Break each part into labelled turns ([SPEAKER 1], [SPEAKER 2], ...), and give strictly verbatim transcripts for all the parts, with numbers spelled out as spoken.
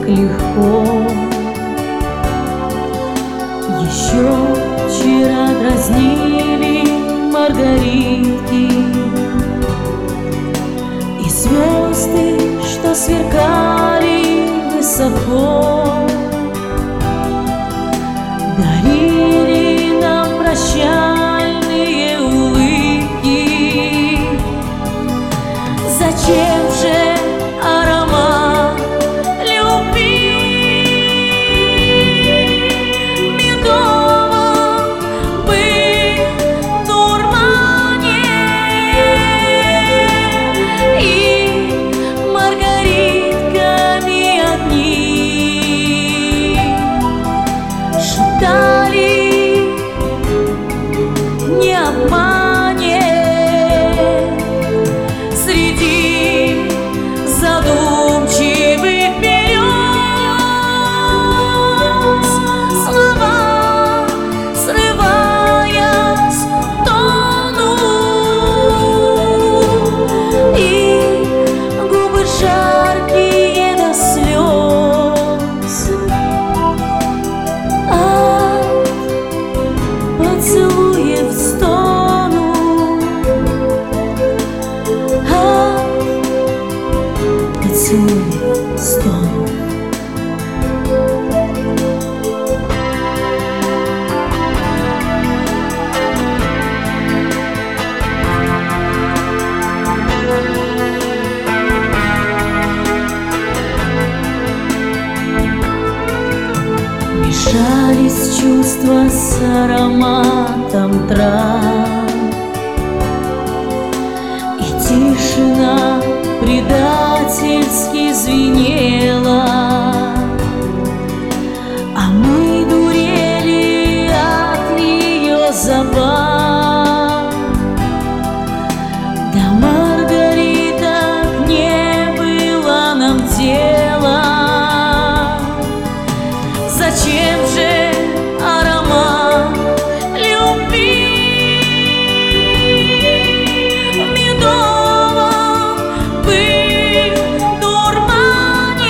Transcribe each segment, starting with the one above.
[SPEAKER 1] легко. Еще вчера дразнили маргаритки и звезды, что сверкали высоко, дарили нам прощальные улыбки. Зачем же аромат любви медовым быть в дурмане и маргаритками одни шептали не обманет среди задумчивых берез. Слова, срываясь, тонут, и губы жаркие до слез. А поцелуев стонут, а поцелуев стонут. Мешались чувства с ароматом трав, и тишина предательски звенела, а мы дурели от ее забав. До маргариток не было нам дела. Зачем же аромат любви медовым быть в дурмане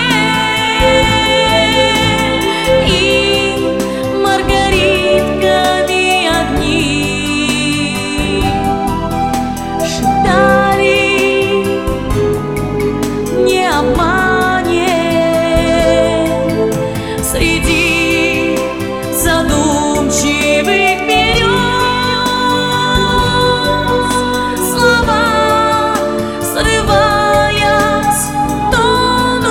[SPEAKER 1] и маргаритками одни шептали не обманет среди задумчивых берез. Слова, срываясь, тонут,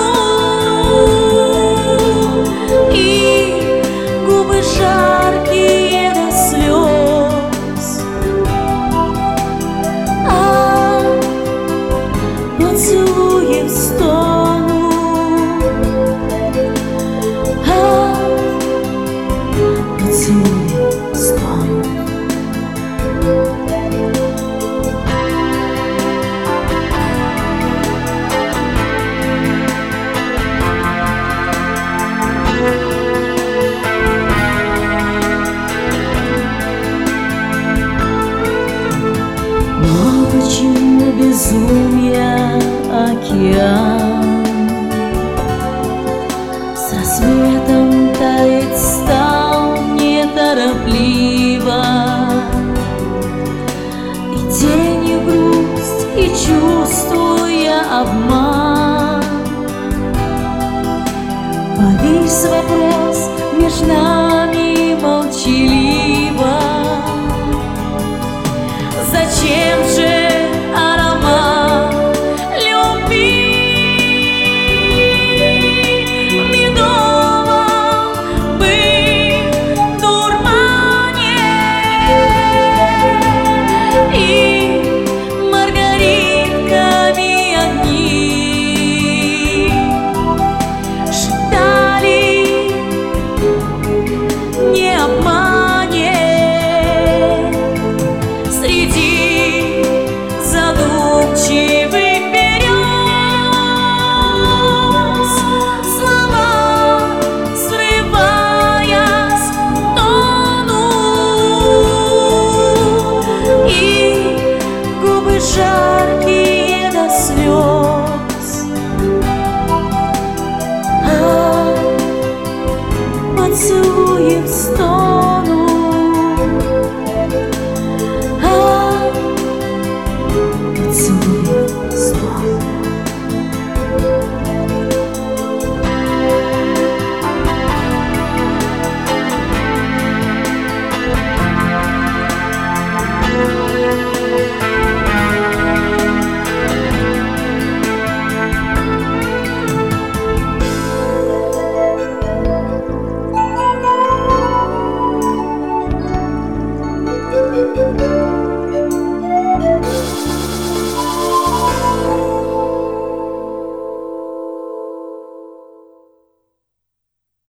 [SPEAKER 1] и губы жаркие до слез. А поцелуев стонут, а поцелуев стонут. Но почему безумия океан с рассветом таять стал неторопливо, и тенью грусть, и чувствуя обман, повис вопрос между